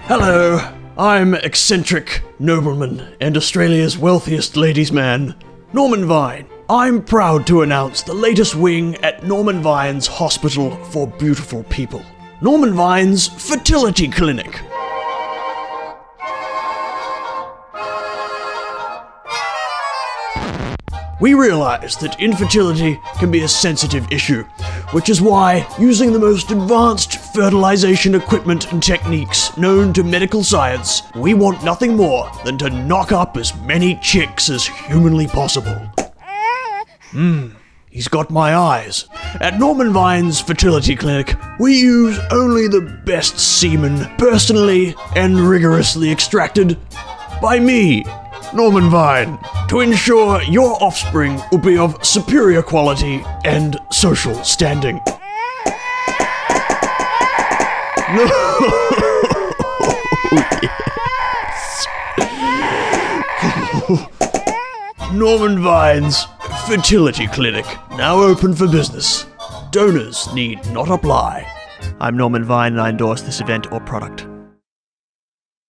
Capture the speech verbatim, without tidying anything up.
Hello, I'm eccentric nobleman and Australia's wealthiest ladies' man, Norman Vine. I'm proud to announce the latest wing at Norman Vine's Hospital for Beautiful People, Norman Vine's Fertility Clinic. We realize that infertility can be a sensitive issue, which is why using the most advanced fertilization equipment and techniques known to medical science, we want nothing more than to knock up as many chicks as humanly possible. Hmm, he's got my eyes. At Norman Vine's Fertility Clinic, we use only the best semen, personally and rigorously extracted by me, Norman Vine, to ensure your offspring will be of superior quality and social standing. No. Yes. Norman Vine's Fertility Clinic, now open for business. Donors need not apply. I'm Norman Vine and I endorse this event or product.